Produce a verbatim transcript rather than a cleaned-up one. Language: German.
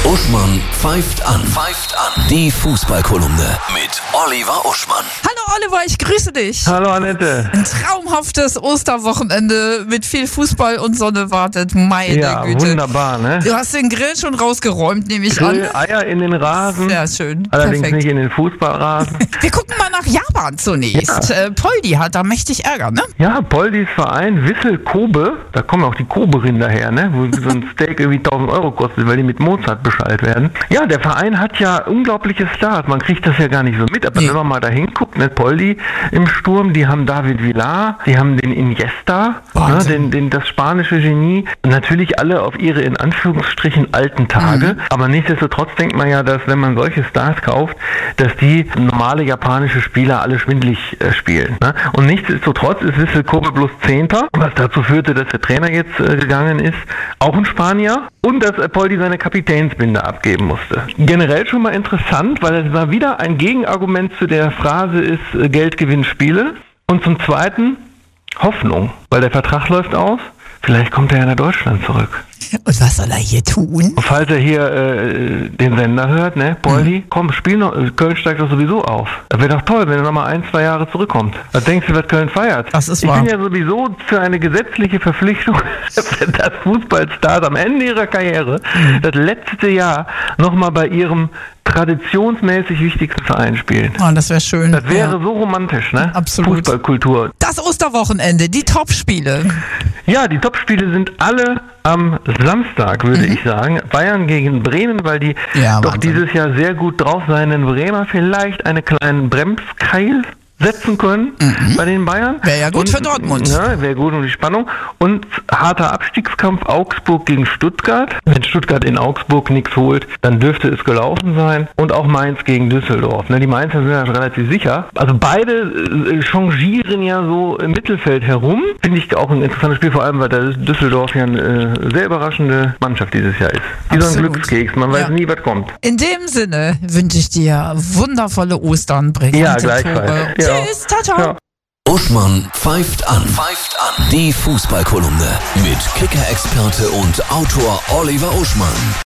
Uschmann pfeift an. Pfeift an. Die Fußballkolumne mit Oliver Uschmann. Hallo Oliver, ich grüße dich. Hallo Annette. Ein traumhaftes Osterwochenende mit viel Fußball und Sonne wartet. Meine ja, Güte. Wunderbar, ne? Du hast den Grill schon rausgeräumt, nehme ich Grill, an. Eier in den Rasen. Sehr schön. Allerdings Perfekt. nicht in den Fußballrasen. Wir gucken mal nach Japan zunächst. Ja. Äh, Poldi hat da mächtig Ärger, ne? Ja, Poldis Verein Wissel Kobe, da kommen auch die Kobe-Rinder her, ne? Wo so ein Steak irgendwie tausend Euro kostet, weil die mit Mozart beschallt werden. Ja, der Verein hat ja unglaubliche Stars. Man kriegt das ja gar nicht so mit, aber Nee. wenn man mal da hinguckt, ne? Poldi im Sturm, die haben David Villar, die haben den Iniesta, ne? Wahnsinn. den, den, das spanische Genie. Natürlich alle auf ihre in Anführungsstrichen alten Tage, Mhm. aber nichtsdestotrotz denkt man ja, dass wenn man solche Stars kauft, dass die normale japanische Spieler alle schwindelig äh, spielen. Ne? Und nichtsdestotrotz ist Wissel Kobe bloß Zehnter, was dazu führte, dass der Trainer jetzt äh, gegangen ist, auch ein Spanier, und dass äh, Poldi seine Kapitänsbinde abgeben musste. Generell schon mal interessant, weil es war wieder ein Gegenargument zu der Phrase ist, äh, Geld gewinnt Spiele. Und zum Zweiten Hoffnung, weil der Vertrag läuft aus. Vielleicht kommt er ja nach Deutschland zurück. Und was soll er hier tun? Und falls er hier äh, den Sender hört, ne, Poldi, komm, spiel noch, Köln steigt doch sowieso auf. Das wäre doch toll, wenn er nochmal ein, zwei Jahre zurückkommt. Was denkst du, was Köln feiert? Das ist ich wahr. bin ja sowieso für eine gesetzliche Verpflichtung, dass Fußballstars am Ende ihrer Karriere das letzte Jahr nochmal bei ihrem traditionsmäßig wichtigsten Verein spielen. Oh, das wäre schön. Das wäre ja. so romantisch, ne? Absolut. Fußballkultur. Das Osterwochenende, die Topspiele. Ja, die Topspiele sind alle am Samstag, würde Mhm. ich sagen. Bayern gegen Bremen, weil die Ja, doch Wahnsinn. dieses Jahr sehr gut drauf seien. Bremer vielleicht einen kleinen Bremskeil setzen können bei den Bayern. Wäre ja gut für Dortmund. Ja, wäre gut um die Spannung. Und harter Abstiegskampf Augsburg gegen Stuttgart. Wenn Stuttgart in Augsburg nichts holt, dann dürfte es gelaufen sein. Und auch Mainz gegen Düsseldorf. Ne, die Mainzer sind ja relativ sicher. Also beide äh, changieren ja so im Mittelfeld herum. Finde ich auch ein interessantes Spiel, vor allem weil der Düsseldorf ja eine äh, sehr überraschende Mannschaft dieses Jahr ist. Wie so ein Absolut. Glückskeks. Man weiß Ja. nie, was kommt. In dem Sinne wünsche ich dir wundervolle Ostern, brillante Ja, gleichfalls. Tore. Ja. Tschüss, ciao, ciao. Ja. Uschmann pfeift an. Pfeift an. Die Fußballkolumne mit Kicker-Experte und Autor Oliver Uschmann.